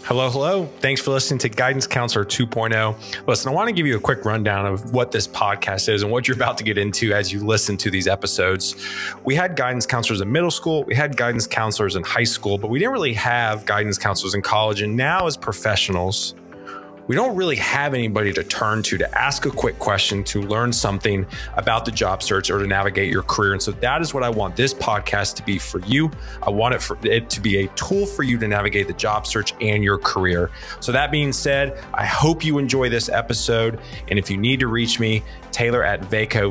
Hello, hello. Thanks for listening to Guidance Counselor 2.0. Listen, I want to give you a quick rundown of what this podcast is and what you're about to get into as you listen to these episodes. We had guidance counselors in middle school, we had guidance counselors in high school, but we didn't really have guidance counselors in college. And now as professionals, we don't really have anybody to turn to ask a quick question, to learn something about the job search or to navigate your career. And so that is what I want this podcast to be for you. I want it to be a tool for you to navigate the job search and your career. So that being said, I hope you enjoy this episode. And if you need to reach me, Taylor at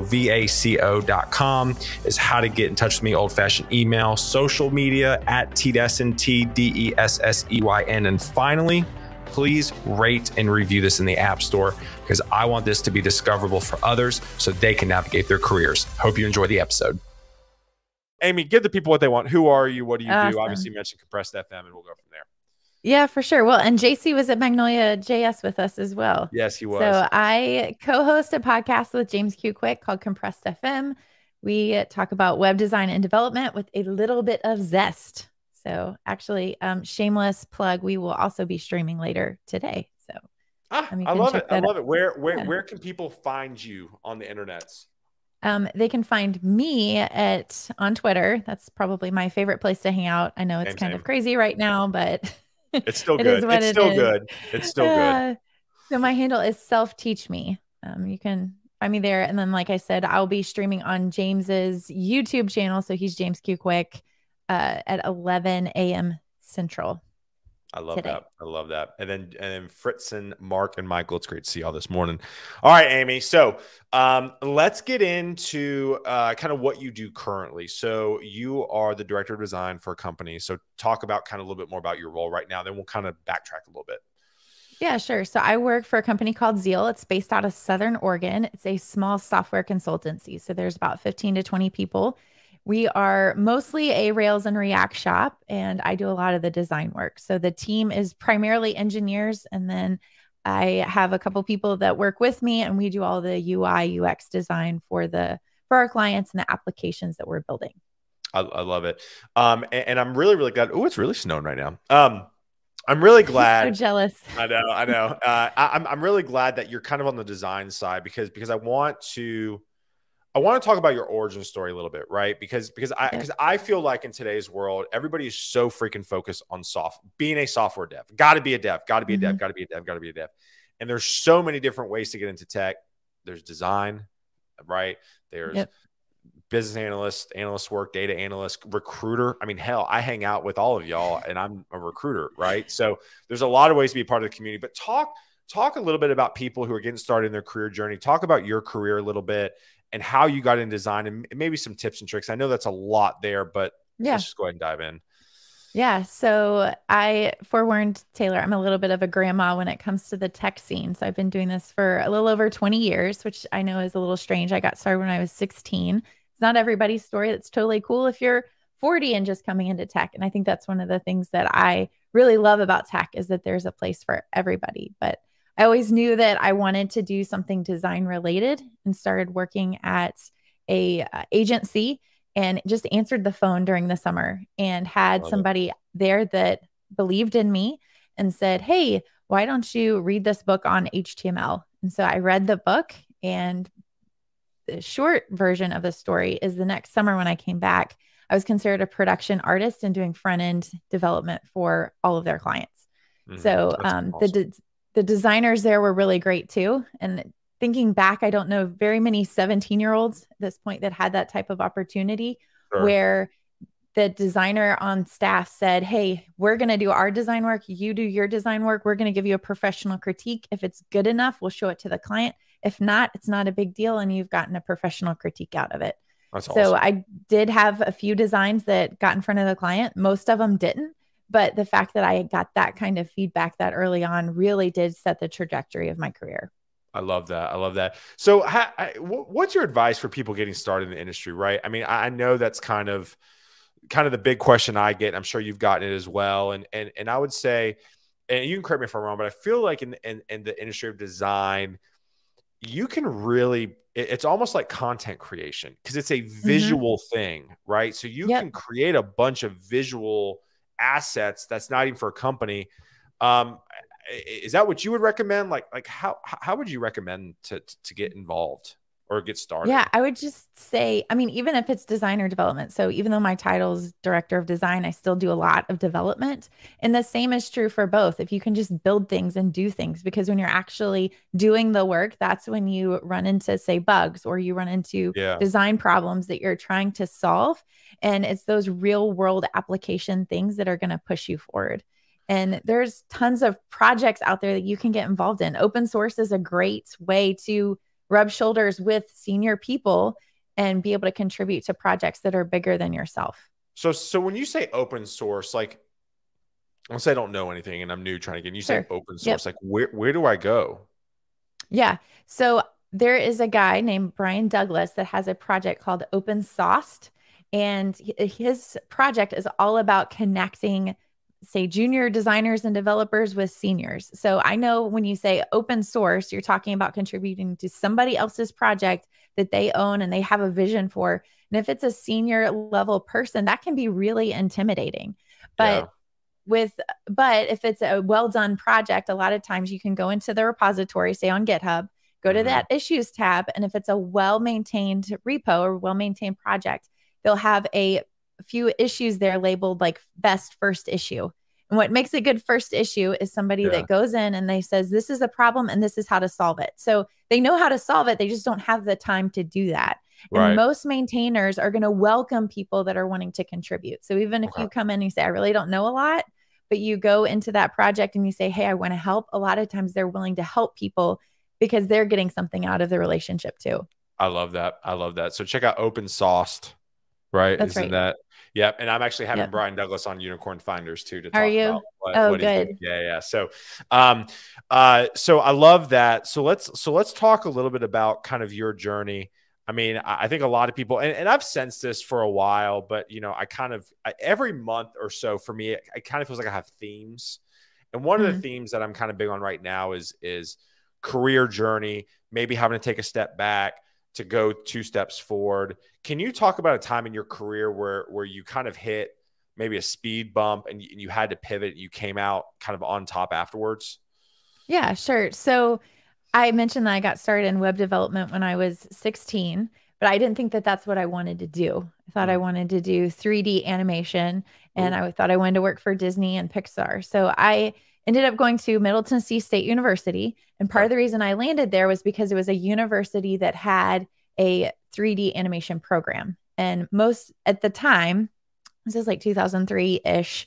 vaco.com is how to get in touch with me. Old-fashioned email, social media at TDesseyn, TDESSEYN. And finally, please rate and review this in the App Store because I want this to be discoverable for others so they can navigate their careers. Hope you enjoy the episode. Amy, give the people what they want. Who are you? What do you do? Obviously, you mentioned Compressed FM, and we'll go from there. Yeah, for sure. Well, and JC was at Magnolia JS with us as well. Yes, he was. So I co-host a podcast with James Q. Quick called Compressed FM. We talk about web design and development with a little bit of zest. So actually, shameless plug, we will also be streaming later today. So I love it. I love it. Where can people find you on the internets? They can find me on Twitter. That's probably my favorite place to hang out. I know it's kind of crazy right now, but it's still good. It's still good. It's still good. So my handle is self-teach-me. You can find me there. And then, like I said, I'll be streaming on James's YouTube channel. So he's James Q. Quick. At 11 a.m. Central. I love that. I love that. And then Fritz and Mark and Michael, it's great to see y'all this morning. All right, Amy. So let's get into kind of what you do currently. So you are the director of design for a company. So talk about kind of a little bit more about your role right now. Then we'll kind of backtrack a little bit. Yeah, sure. So I work for a company called Zeal. It's based out of Southern Oregon. It's a small software consultancy. So there's about 15 to 20 people. We are mostly a Rails and React shop, and I do a lot of the design work. So the team is primarily engineers, and then I have a couple people that work with me, and we do all the UI, UX design for our clients and the applications that we're building. I love it. And I'm really, really glad. Oh, it's really snowing right now. I'm really glad. I'm so jealous. I know. I'm really glad that you're kind of on the design side because I want to talk about your origin story a little bit, right? Because I feel like in today's world, everybody is so freaking focused on being a software dev. Got to be a dev. Got to be a dev. Got to be a dev. Got to be a dev. And there's so many different ways to get into tech. There's design, right? There's business analyst work, data analyst, recruiter. I mean, hell, I hang out with all of y'all, and I'm a recruiter, right? So there's a lot of ways to be a part of the community. But talk a little bit about people who are getting started in their career journey. Talk about your career a little bit and how you got in design and maybe some tips and tricks. I know that's a lot there, but let's just go ahead and dive in. Yeah. So I forewarned Taylor, I'm a little bit of a grandma when it comes to the tech scene. So I've been doing this for a little over 20 years, which I know is a little strange. I got started when I was 16. It's not everybody's story. That's totally cool if you're 40 and just coming into tech. And I think that's one of the things that I really love about tech is that there's a place for everybody. But I always knew that I wanted to do something design related and started working at a agency and just answered the phone during the summer and had somebody there that believed in me and said, hey, why don't you read this book on HTML? And so I read the book, and the short version of the story is the next summer when I came back, I was considered a production artist and doing front end development for all of their clients. So awesome. The designers there were really great too. And thinking back, I don't know very many 17-year-olds at this point that had that type of opportunity where the designer on staff said, hey, we're going to do our design work. You do your design work. We're going to give you a professional critique. If it's good enough, we'll show it to the client. If not, it's not a big deal. And you've gotten a professional critique out of it. That's awesome. So I did have a few designs that got in front of the client. Most of them didn't. But the fact that I got that kind of feedback that early on really did set the trajectory of my career. I love that. I love that. So what's your advice for people getting started in the industry, right? I mean, I know that's kind of the big question I get. I'm sure you've gotten it as well. And I would say, and you can correct me if I'm wrong, but I feel like in the industry of design, you can really, it's almost like content creation because it's a visual thing, right? So you can create a bunch of visual assets that's not even for a company. Um, is that what you would recommend? Like how would you recommend to get involved or get Yeah, started? I would just say, I mean, even if it's designer development. So even though my title is director of design, I still do a lot of development. And the same is true for both. If you can just build things and do things, because when you're actually doing the work, that's when you run into, say, bugs or you run into Yeah. design problems that you're trying to solve. And it's those real world application things that are going to push you forward. And there's tons of projects out there that you can get involved in. Open source is a great way to rub shoulders with senior people and be able to contribute to projects that are bigger than yourself. So when you say open source, like let's say I don't know anything and I'm new trying to get, and you say Sure. open Yep. source, like where do I go? Yeah. So there is a guy named Brian Douglas that has a project called Open Sauced. And his project is all about connecting, say, junior designers and developers with seniors. So I know when you say open source, you're talking about contributing to somebody else's project that they own and they have a vision for. And if it's a senior level person, that can be really intimidating. But Yeah. with but if it's a well done project, a lot of times you can go into the repository, say on GitHub, go to Hmm. that issues tab, and if it's a well maintained repo or well maintained project, they'll have a few issues there labeled like best first issue. And what makes a good first issue is somebody Yeah. that goes in and they says this is a problem and this is how to solve it. So they know how to solve it, they just don't have the time to do that. And Right. most maintainers are going to welcome people that are wanting to contribute. So even if Okay. you come in and you say I really don't know a lot, but you go into that project and you say, hey, I want to help, a lot of times they're willing to help people because they're getting something out of the relationship too. I love that. I love that. So check out Open Sauced, right? That's Isn't right. that? Yep. And I'm actually having Yep. Brian Douglas on Unicorn Finders too to Are talk about you? Oh, what he's doing. good. Yeah, yeah. Um, so I love that. So let's talk a little bit about kind of your journey. I mean, I think a lot of people, and I've sensed this for a while, but you know, every month or so for me, it kind of feels like I have themes. And one of the Mm. themes that I'm kind of big on right now is career journey, maybe having to take a step back to go two steps forward. Can you talk about a time in your career where you kind of hit maybe a speed bump and you had to pivot and you came out kind of on top afterwards? Yeah, sure. So I mentioned that I got started in web development when I was 16, but I didn't think that that's what I wanted to do. I thought I Mm. wanted to do 3D animation and Ooh, I thought I wanted to work for Disney and Pixar. So I ended up going to Middle Tennessee State University. And part okay. of the reason I landed there was because it was a university that had a 3D animation program. And most at the time, this is like 2003 ish,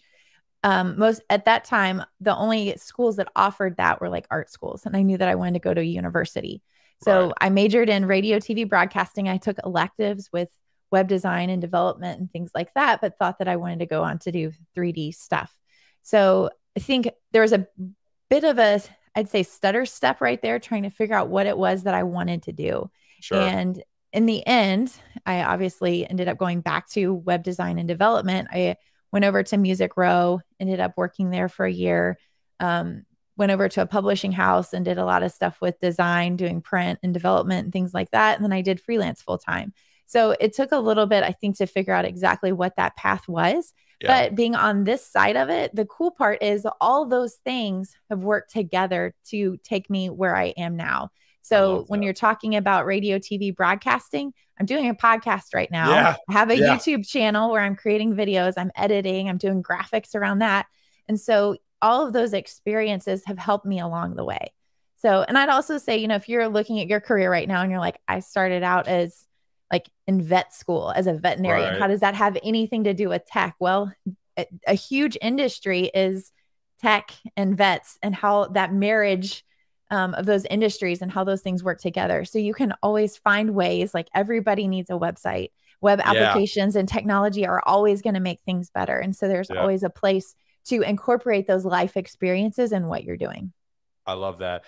most at that time, the only schools that offered that were like art schools. And I knew that I wanted to go to a university. Right. So I majored in radio, TV broadcasting. I took electives with web design and development and things like that, but thought that I wanted to go on to do 3D stuff. So I think there was a bit of a, I'd say, stutter step right there, trying to figure out what it was that I wanted to do. Sure. And in the end, I obviously ended up going back to web design and development. I went over to Music Row, ended up working there for a year. Um, Went over to a publishing house and did a lot of stuff with design, doing print and development and things like that. And then I did freelance full time. So it took a little bit, I think, to figure out exactly what that path was. Yeah. But being on this side of it, the cool part is all those things have worked together to take me where I am now. I So love when that. you're talking about radio, TV, broadcasting, I'm doing a podcast right now. Yeah. I have a Yeah. YouTube channel where I'm creating videos, I'm editing, I'm doing graphics around that. And so all of those experiences have helped me along the way. So, and I'd also say, you know, if you're looking at your career right now and you're like, I started out as like in vet school as a veterinarian, Right. how does that have anything to do with tech? Well, a huge industry is tech and vets and how that marriage of those industries and how those things work together. So you can always find ways, like everybody needs a website. Web Yeah. applications and technology are always going to make things better. And so there's Yeah. always a place to incorporate those life experiences in what you're doing. I love that.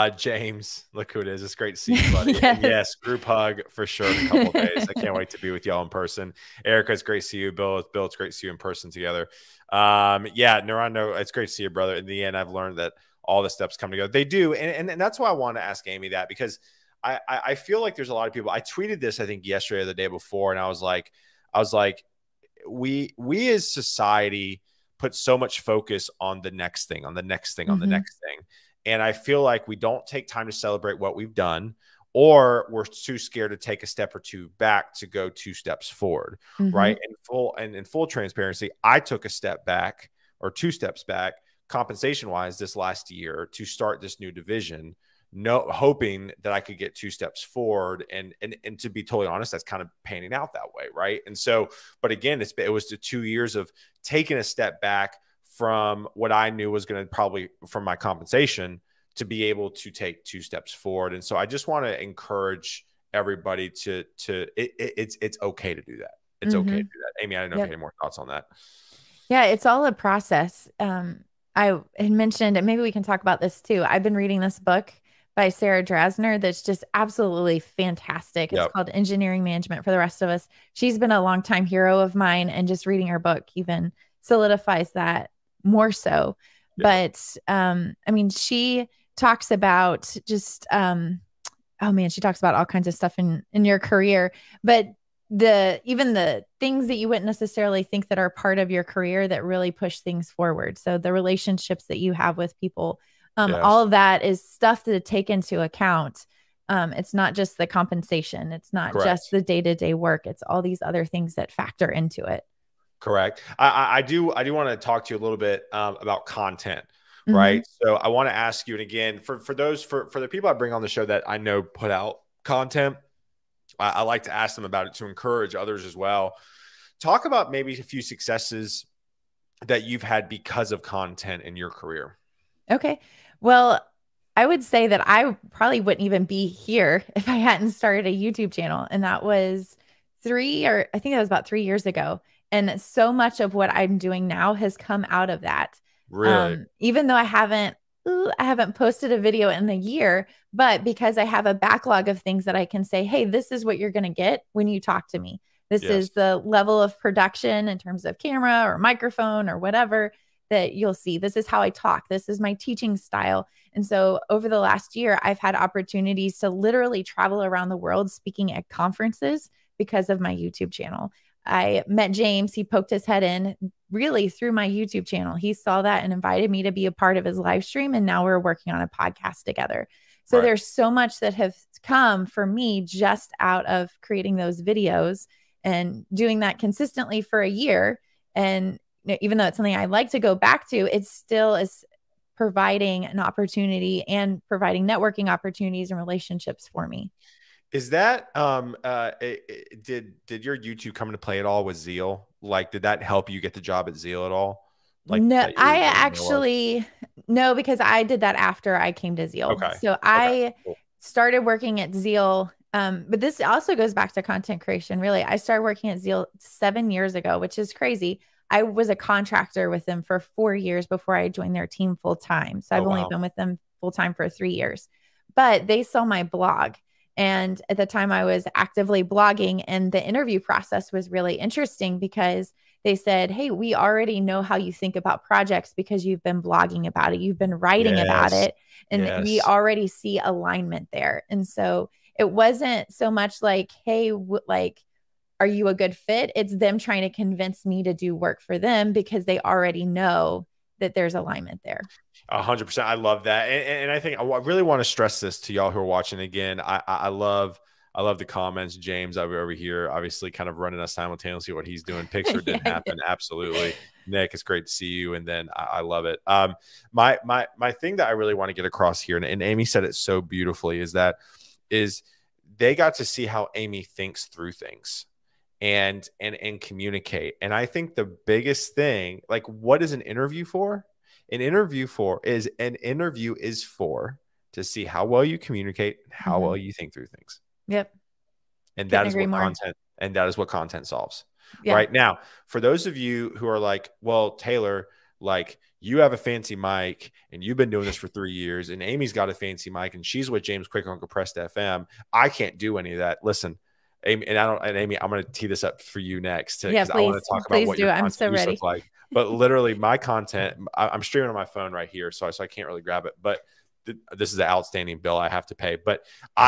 James, look who it is. It's great to see you, buddy. And Yes. yes, group hug for sure in a couple of days. I can't wait to be with y'all in person. Erica, it's great to see you. Bill, it's great to see you in person together. Yeah, Neuron, it's great to see you, brother. In the end, I've learned that all the steps come together. They do. And that's why I want to ask Amy that, because I feel like there's a lot of people. I tweeted this, I think, yesterday or the day before, and I was like, we as society put so much focus on the next thing, on the next thing, on the Mm-hmm. next thing. And I feel like we don't take time to celebrate what we've done, or we're too scared to take a step or two back to go 2 steps forward. Mm-hmm. Right. In full transparency, I took a step back or 2 steps back compensation wise this last year to start this new division, hoping that I could get 2 steps forward. And to be totally honest, that's kind of panning out that way. Right. And so, but again, it was the 2 years of taking a step back from what I knew was going to probably from my compensation to be able to take 2 steps forward. And so I just want to encourage everybody it's okay to do that. It's okay Mm-hmm. to do that. Amy, I don't know if you have any more thoughts on that. Yeah, it's all a process. I had mentioned, and maybe we can talk about this too. I've been reading this book by Sarah Drasner that's just absolutely fantastic. It's called Engineering Management for the Rest of Us. She's been a longtime hero of mine, and just reading her book even solidifies that more so. But I mean, she talks about just oh man, she talks about all kinds of stuff in your career, but even the things that you wouldn't necessarily think that are part of your career that really push things forward. So the relationships that you have with people, all of that is stuff to take into account. It's not just the compensation. It's not just the day-to-day work. It's all these other things that factor into it. Correct. I do want to talk to you a little bit about content, right? Mm-hmm. So I want to ask you, and again, for the people I bring on the show that I know put out content, I like to ask them about it to encourage others as well. Talk about maybe a few successes that you've had because of content in your career. Okay. Well, I would say that I probably wouldn't even be here if I hadn't started a YouTube channel. And that was I think that was about 3 years ago. And so much of what I'm doing now has come out of that. Really? Even though I haven't posted a video in a year, but because I have a backlog of things that I can say, hey, this is what you're going to get when you talk to me. This is the level of production in terms of camera or microphone or whatever that you'll see. This is how I talk. This is my teaching style. And so over the last year, I've had opportunities to literally travel around the world speaking at conferences because of my YouTube channel. I met James. He poked his head in really through my YouTube channel. He saw that and invited me to be a part of his live stream. And now we're working on a podcast together. So there's so much that has come for me just out of creating those videos and doing that consistently for a year. And even though it's something I like to go back to, it still is providing an opportunity and providing networking opportunities and relationships for me. Is that did your YouTube come into play at all with Zeal? Like, did that help you get the job at Zeal at all? Like, no, I actually no, because I did that after I came to Zeal. Okay. So I started working at Zeal. But this also goes back to content creation. Really, I started working at Zeal 7 years ago, which is crazy. I was a contractor with them for 4 years before I joined their team full time. So I've only been with them full time for 3 years. But they saw my blog. And at the time I was actively blogging, and the interview process was really interesting because they said, hey, we already know how you think about projects because you've been blogging about it. You've been writing about it. And we already see alignment there. And so it wasn't so much like, hey, are you a good fit? It's them trying to convince me to do work for them because they already know that there's alignment there. 100%. I love that. And I think I really want to stress this to y'all who are watching again. I love the comments. James over here, obviously kind of running us simultaneously what he's doing. Pixar didn't happen. Absolutely. Nick, it's great to see you. And then I love it. My thing that I really want to get across here, and Amy said it so beautifully, is they got to see how Amy thinks through things and communicate. And I think the biggest thing, like, what is an interview for? An interview is for to see how well you communicate, how well you think through things. Yep. And that is what content solves. Yeah. Right now, for those of you who are like, well, Taylor, like, you have a fancy mic and you've been doing this for 3 years, and Amy's got a fancy mic and she's with James Quick on Compressed FM. I can't do any of that. Listen, Amy, Amy, I'm going to tee this up for you next. Yeah, please. I want to talk about what your content looks like. But literally, my content, I'm streaming on my phone right here, so I can't really grab it. But this is an outstanding bill I have to pay. But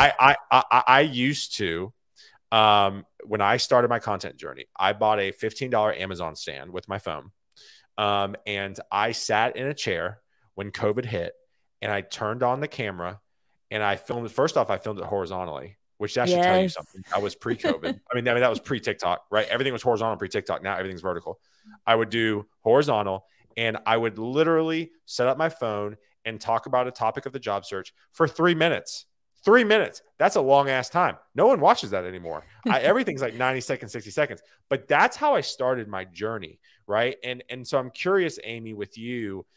I used to, when I started my content journey, I bought a $15 Amazon stand with my phone. And I sat in a chair when COVID hit, and I turned on the camera and I filmed it. First off, I filmed it horizontally, which that should tell you Yes. something. That was pre-COVID. I mean, that was pre-TikTok, right? Everything was horizontal pre-TikTok. Now everything's vertical. I would do horizontal, and I would literally set up my phone and talk about a topic of the job search for 3 minutes. 3 minutes. That's a long ass time. No one watches that anymore. Everything's like 90 seconds, 60 seconds. But that's how I started my journey, right? And so I'm curious, Amy, with you,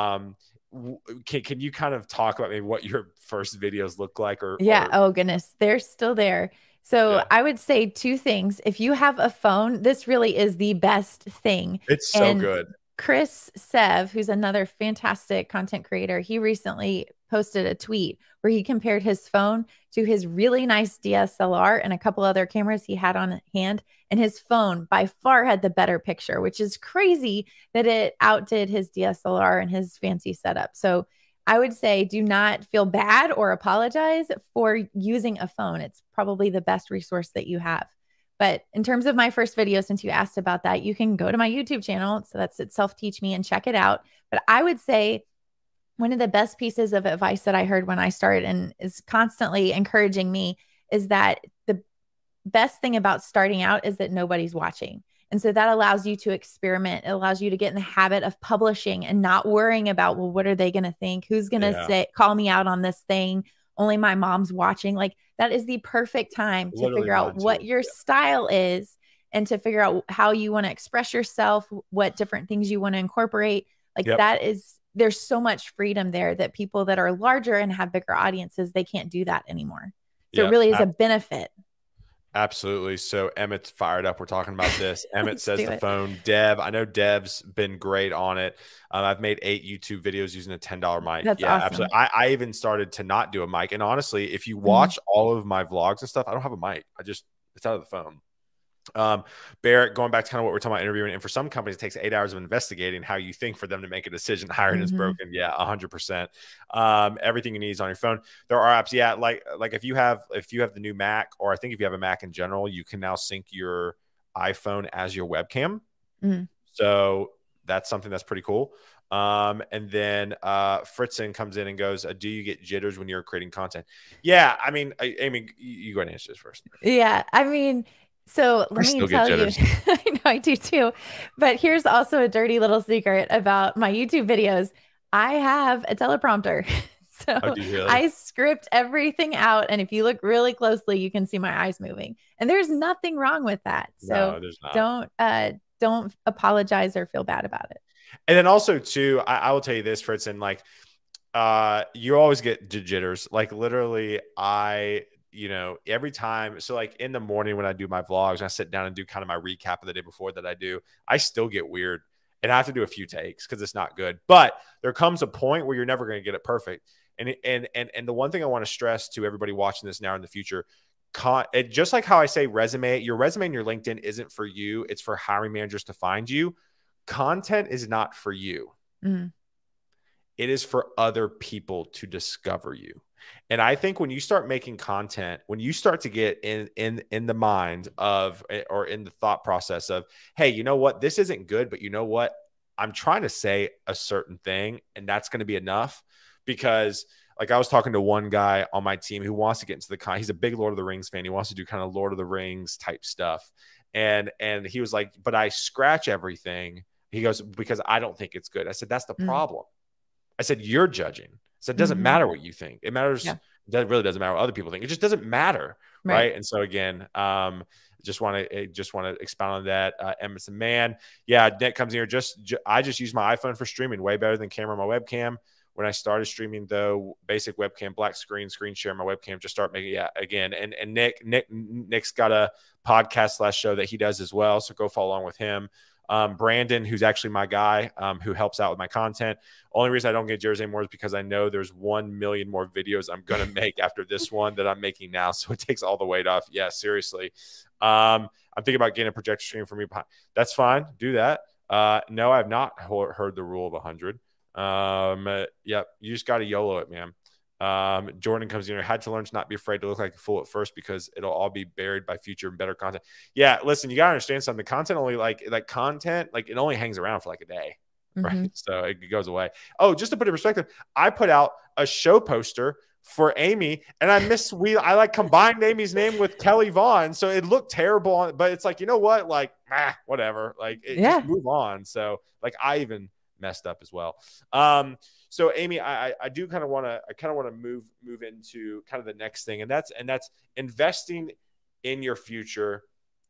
can you kind of talk about maybe what your first videos look like, Yeah. or Oh, goodness. They're still there. So yeah, I would say two things. If you have a phone, this really is the best thing. it's so And good. Chris Sev, who's another fantastic content creator, he recently posted a tweet where he compared his phone to his really nice DSLR and a couple other cameras he had on hand. And his phone by far had the better picture, which is crazy that it outdid his DSLR and his fancy setup. So I would say do not feel bad or apologize for using a phone. It's probably the best resource that you have. But in terms of my first video, since you asked about that, you can go to my YouTube channel. So that's it, Self Teach Me, and check it out. But I would say one of the best pieces of advice that I heard when I started and is constantly encouraging me is that the best thing about starting out is that nobody's watching. And so that allows you to experiment. It allows you to get in the habit of publishing and not worrying about, well, what are they going to think? Who's going to Yeah, say, call me out on this thing? Only my mom's watching. Like that is the perfect time to literally figure out mine what too. your style is and to figure out how you want to express yourself, what different things you want to incorporate. Like Yep. that is, there's so much freedom there that people that are larger and have bigger audiences, they can't do that anymore. So it Yep. really is a benefit. Absolutely. So Emmett's fired up. We're talking about this. Emmett Let's says do the it. phone. Dev, I know Dev's been great on it. I've made 8 YouTube videos using a $10 mic. That's Yeah, awesome. absolutely. I even started to not do a mic. And honestly, if you Mhm. watch all of my vlogs and stuff, I don't have a mic. It's out of the phone. Barrett, going back to kind of what we're talking about interviewing, and for some companies, it takes 8 hours of investigating how you think for them to make a decision. Hiring is Mhm. broken. Yeah, 100%. Everything you need is on your phone. There are apps. Yeah, like if you have the new Mac, or I think if you have a Mac in general, you can now sync your iPhone as your webcam. Mhm. So that's something that's pretty cool. And then Fritzen comes in and goes, "Do you get jitters when you're creating content?" Yeah, I mean, Amy, you go ahead and answer this first. Yeah. I mean, so I let me still get tell you, jitters. I know I do too. But here's also a dirty little secret about my YouTube videos. I have a teleprompter. Oh, So do you really? I script everything out. And if you look really closely, you can see my eyes moving. And there's nothing wrong with that. So No, there's not. don't apologize or feel bad about it. And then also too, I will tell you this, Fritz, and like you always get jitters. Like literally, every time, so like in the morning when I do my vlogs and I sit down and do kind of my recap of the day before that I still get weird and I have to do a few takes because it's not good. But there comes a point where you're never going to get it perfect. And the one thing I want to stress to everybody watching this now in the future, just like how I say your resume and your LinkedIn isn't for you, it's for hiring managers to find you. Content is not for you. Mhm. It is for other people to discover you. And I think when you start making content, when you start to get in the mind of, or in the thought process of, hey, you know what, this isn't good, but you know what, I'm trying to say a certain thing, and that's going to be enough. Because like I was talking to one guy on my team who wants to get into he's a big Lord of the Rings fan. He wants to do kind of Lord of the Rings type stuff. And he was like, but I scratch everything. He goes, because I don't think it's good. I said, that's the Mhm. problem. I said, you're judging. So it doesn't Mhm. matter what you think. It matters. Yeah. That really doesn't matter what other people think. It just doesn't matter. Right. Right. And so again, just want to expound on that. Emerson, man. Yeah. Nick comes in here. I just use my iPhone for streaming, way better than camera on my webcam. When I started streaming, though, basic webcam, black screen share my webcam, just start making, yeah, again. And Nick's got a podcast / show that he does as well. So go follow along with him. Brandon, who's actually my guy, who helps out with my content. Only reason I don't get Jersey anymore is because I know there's 1 million more videos I'm going to make after this one that I'm making now. So it takes all the weight off. Yeah, seriously. I'm thinking about getting a projector stream for me. That's fine. Do that. No, I've not heard the rule of 100. Yep. You just got to YOLO it, man. Jordan comes in here, had to learn to not be afraid to look like a fool at first because it'll all be buried by future and better content. Yeah, listen, you gotta understand something. The content only like content, like it only hangs around for like a day. Mm-hmm. right? So it goes away. Oh, just to put it in perspective, I put out a show poster for Amy, and I like combined Amy's name with Kelly Vaughn, so it looked terrible. But it's like, you know what? Like, whatever. Like, it just Yeah. move on. So like, I even messed up as well. So Amy, I do kind of want to move into kind of the next thing, and that's investing in your future,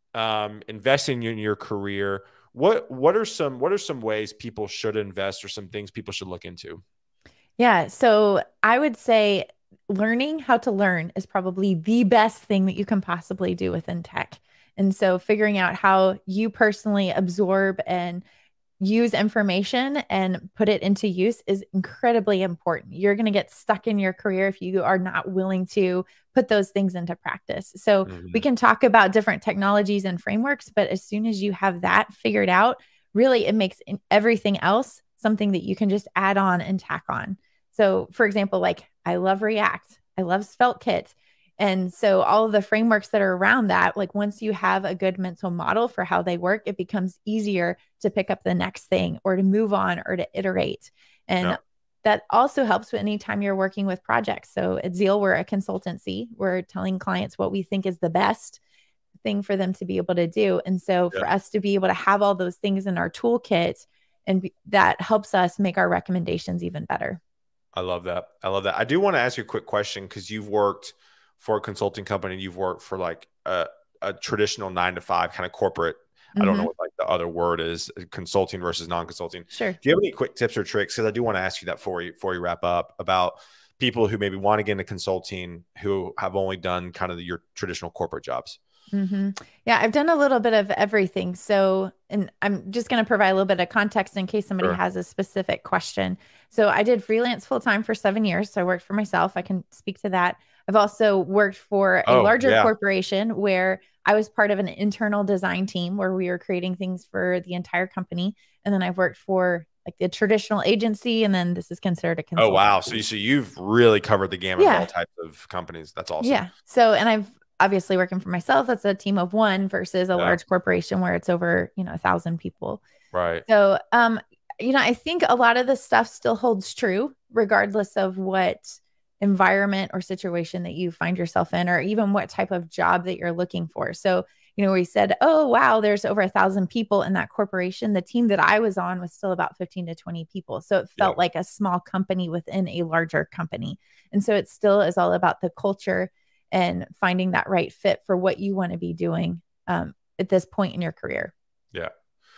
investing in your career. What are some ways people should invest, or some things people should look into? Yeah. So I would say learning how to learn is probably the best thing that you can possibly do within tech. And so figuring out how you personally absorb and use information and put it into use is incredibly important. You're going to get stuck in your career if you are not willing to put those things into practice. So we Mm-hmm. can talk about different technologies and frameworks, but as soon as you have that figured out, really it makes everything else something that you can just add on and tack on. So for example, like I love React, I love SvelteKit. And so all of the frameworks that are around that, like once you have a good mental model for how they work, it becomes easier to pick up the next thing or to move on or to iterate. And Yeah, that also helps anytime you're working with projects. So at Zeal, we're a consultancy. We're telling clients what we think is the best thing for them to be able to do. And so yeah. for us to be able to have all those things in our toolkit, and that helps us make our recommendations even better. I love that. I love that. I do want to ask you a quick question, because you've worked for a consulting company, and you've worked for like a traditional 9 to 5 kind of corporate. I don't know Mm-hmm. what like the other word is, consulting versus non-consulting. Sure. Do you have any quick tips or tricks? Because I do want to ask you that before you wrap up, about people who maybe want to get into consulting, who have only done kind of your traditional corporate jobs. Hmm. Yeah, I've done a little bit of everything. So, and I'm just going to provide a little bit of context in case somebody Sure. has a specific question. So, I did freelance full time for 7 years. So, I worked for myself. I can speak to that. I've also worked for a Oh, larger yeah. corporation where I was part of an internal design team where we were creating things for the entire company. And then I've worked for like the traditional agency, and then this is considered a Oh, wow. So consultancy. you've really covered the gamut of all Yeah. types of companies. That's awesome. Yeah. So, and I've obviously working for myself, that's a team of one versus a Yeah. large corporation where it's over, 1,000 people. Right. So, I think a lot of this stuff still holds true, regardless of what environment or situation that you find yourself in, or even what type of job that you're looking for. So, we said, oh, wow, there's over 1,000 people in that corporation. The team that I was on was still about 15 to 20 people. So it Yeah. felt like a small company within a larger company. And so it still is all about the culture and finding that right fit for what you want to be doing at this point in your career. Yeah.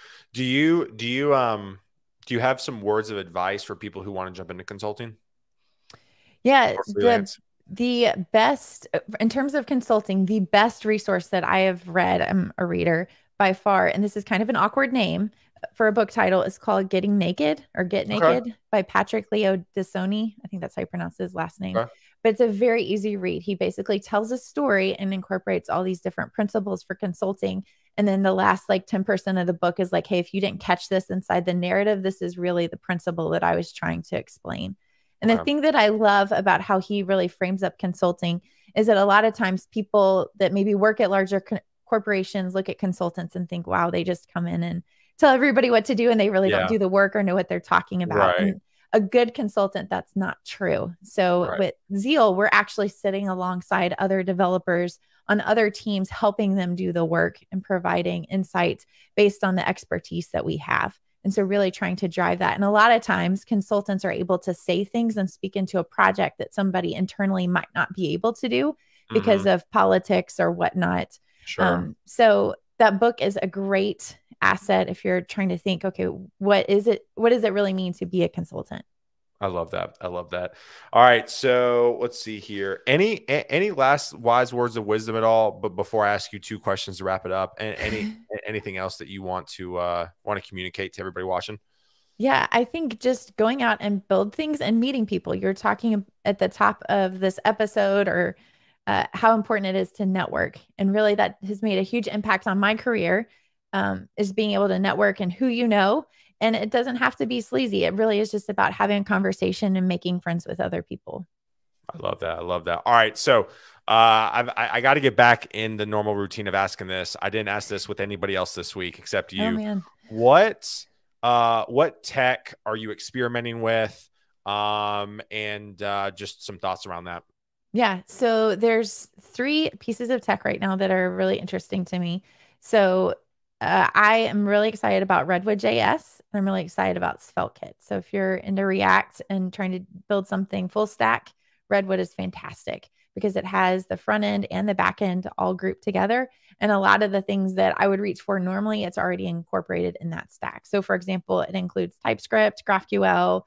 Do you have some words of advice for people who want to jump into consulting Yeah, or the freelance? the best in terms of consulting, the best resource that I have read, I'm a reader by far, and this is kind of an awkward name for a book title, is called Getting Naked or Get Okay. Naked by Patrick Leo Desoni. I think that's how you pronounce his last name. Okay. But it's a very easy read. He basically tells a story and incorporates all these different principles for consulting. And then the last like 10% of the book is like, hey, if you didn't catch this inside the narrative, this is really the principle that I was trying to explain. And the Okay. thing that I love about how he really frames up consulting is that a lot of times people that maybe work at larger corporations look at consultants and think, wow, they just come in and tell everybody what to do and they really don't Yeah. do the work or know what they're talking about. Right. And a good consultant, that's not true. So Right. with Zeal, we're actually sitting alongside other developers on other teams, helping them do the work and providing insights based on the expertise that we have. And so really trying to drive that. And a lot of times consultants are able to say things and speak into a project that somebody internally might not be able to do Hmm. because of politics or whatnot. Sure. So that book is a great asset if you're trying to think, okay, what is it? What does it really mean to be a consultant? I love that. I love that. All right. So let's see here. Any last wise words of wisdom at all? But before I ask you two questions to wrap it up, and anything else that you want to communicate to everybody watching? Yeah, I think just going out and build things and meeting people. You're talking at the top of this episode, or how important it is to network. And really, that has made a huge impact on my career, is being able to network and who you know. And it doesn't have to be sleazy. It really is just about having a conversation and making friends with other people. I love that. I love that. All right. So I got to get back in the normal routine of asking this. I didn't ask this with anybody else this week except Oh, you. man. What what tech are you experimenting with? And just some thoughts around that. Yeah. So there's three pieces of tech right now that are really interesting to me. So I am really excited about Redwood JS. I'm really excited about SvelteKit. So if you're into React and trying to build something full stack, Redwood is fantastic because it has the front end and the back end all grouped together. And a lot of the things that I would reach for normally, it's already incorporated in that stack. So for example, it includes TypeScript, GraphQL,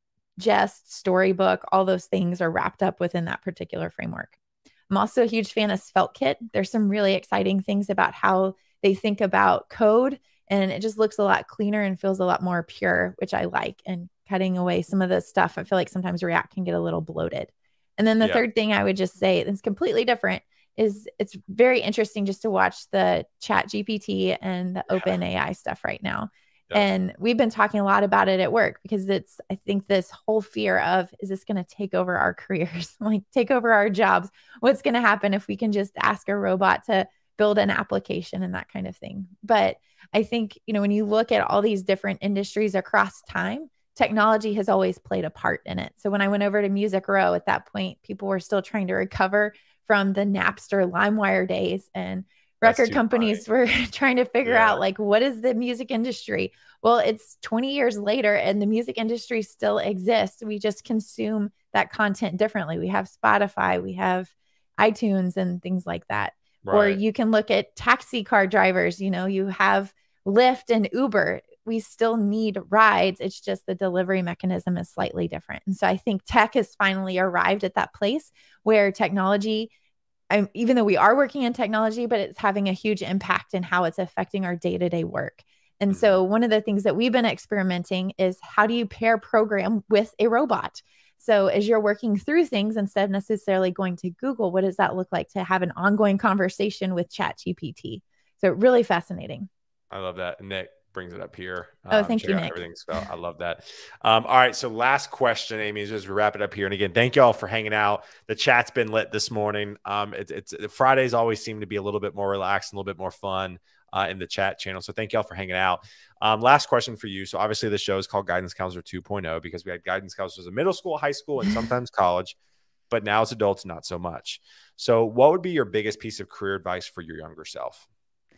Jest, Storybook, all those things are wrapped up within that particular framework. I'm also a huge fan of SvelteKit. There's some really exciting things about how they think about code, and it just looks a lot cleaner and feels a lot more pure, which I like, and cutting away some of the stuff. I feel like sometimes React can get a little bloated. And then the third thing I would just say that's completely different is it's very interesting just to watch the ChatGPT and the OpenAI stuff right now. Yep. And we've been talking a lot about it at work because it's, I think, this whole fear of, is this going to take over our careers, like take over our jobs? What's going to happen if we can just ask a robot to build an application and that kind of thing? But I think, you know, when you look at all these different industries across time, technology has always played a part in it. So when I went over to Music Row at that point, people were still trying to recover from the Napster, LimeWire days, and record companies were trying to figure out, like, what is the music industry? Well, it's 20 years later and the music industry still exists. We just consume that content differently. We have Spotify, we have iTunes and things like that. Right. Or you can look at taxi car drivers, you know, you have Lyft and Uber. We still need rides. It's just the delivery mechanism is slightly different. And so I think tech has finally arrived at that place where technology, even though we are working in technology, but it's having a huge impact in how it's affecting our day-to-day work. And so one of the things that we've been experimenting is, how do you pair program with a robot? So as you're working through things, instead of necessarily going to Google, what does that look like to have an ongoing conversation with ChatGPT? So really fascinating. I love that. Nick brings it up here. Oh, thank you, Nick. Everything's spelled. I love that. All right. So last question, Amy, is just wrap it up here. And again, thank you all for hanging out. The chat's been lit this morning. It's Fridays always seem to be a little bit more relaxed and a little bit more fun in the chat channel. So thank you all for hanging out. Last question for you. So obviously the show is called Guidance Counselor 2.0 because we had guidance counselors in middle school, high school, and sometimes college, but now as adults, not so much. So what would be your biggest piece of career advice for your younger self?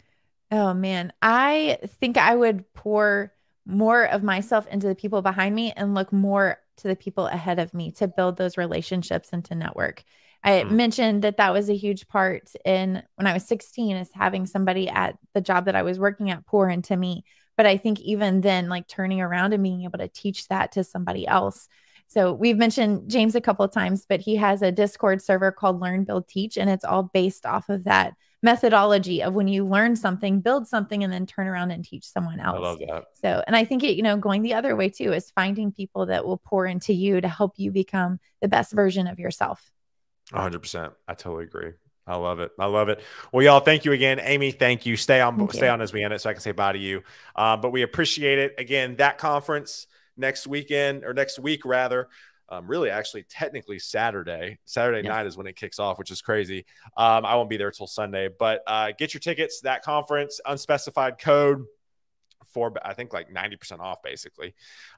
Oh man, I think I would pour more of myself into the people behind me and look more to the people ahead of me to build those relationships and to network. I mentioned that was a huge part in when I was 16, is having somebody at the job that I was working at pour into me. But I think even then, like turning around and being able to teach that to somebody else. So we've mentioned James a couple of times, but he has a Discord server called Learn, Build, Teach, and it's all based off of that methodology of when you learn something, build something, and then turn around and teach someone else. I love that. So, and I think it, you know, going the other way too, is finding people that will pour into you to help you become the best version of yourself. 100%. I totally agree. I love it. I love it. Well, y'all, thank you again. Amy, thank you. Stay on as we end it so I can say bye to you. But we appreciate it. Again, that conference next weekend, or next week rather, really actually technically Saturday night is when it kicks off, which is crazy. I won't be there till Sunday, but get your tickets. That conference, unspecified code for, I think, like 90% off basically.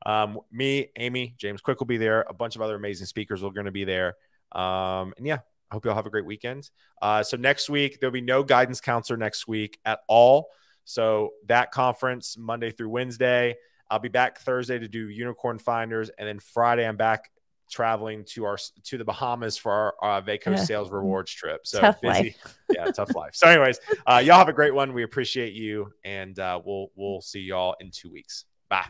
Me, Amy, James Quick will be there. A bunch of other amazing speakers are going to be there. And yeah, I hope you all have a great weekend. So next week, there'll be no guidance counselor next week at all. So that conference Monday through Wednesday. I'll be back Thursday to do Unicorn Finders. And then Friday, I'm back traveling to the Bahamas for our Vaco sales rewards trip. So tough busy. Life. Yeah, tough life. So anyways, y'all have a great one. We appreciate you. And we'll see y'all in 2 weeks. Bye.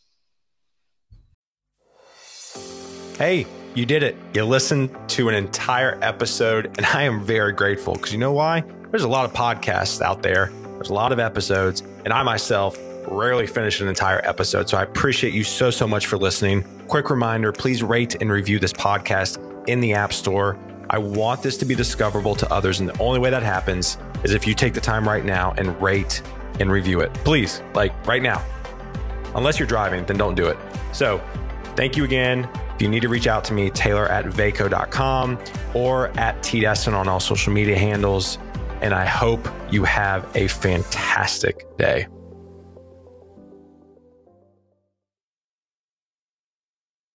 Hey, you did it. You listened to an entire episode, and I am very grateful because you know why? There's a lot of podcasts out there. There's a lot of episodes, and I myself rarely finish an entire episode. So I appreciate you so much for listening. Quick reminder, please rate and review this podcast in the App Store. I want this to be discoverable to others, and the only way that happens is if you take the time right now and rate and review it. Please, like right now. Unless you're driving, then don't do it. So thank you again. If you need to reach out to me, taylor@vaco.com or @tdesson on all social media handles. And I hope you have a fantastic day.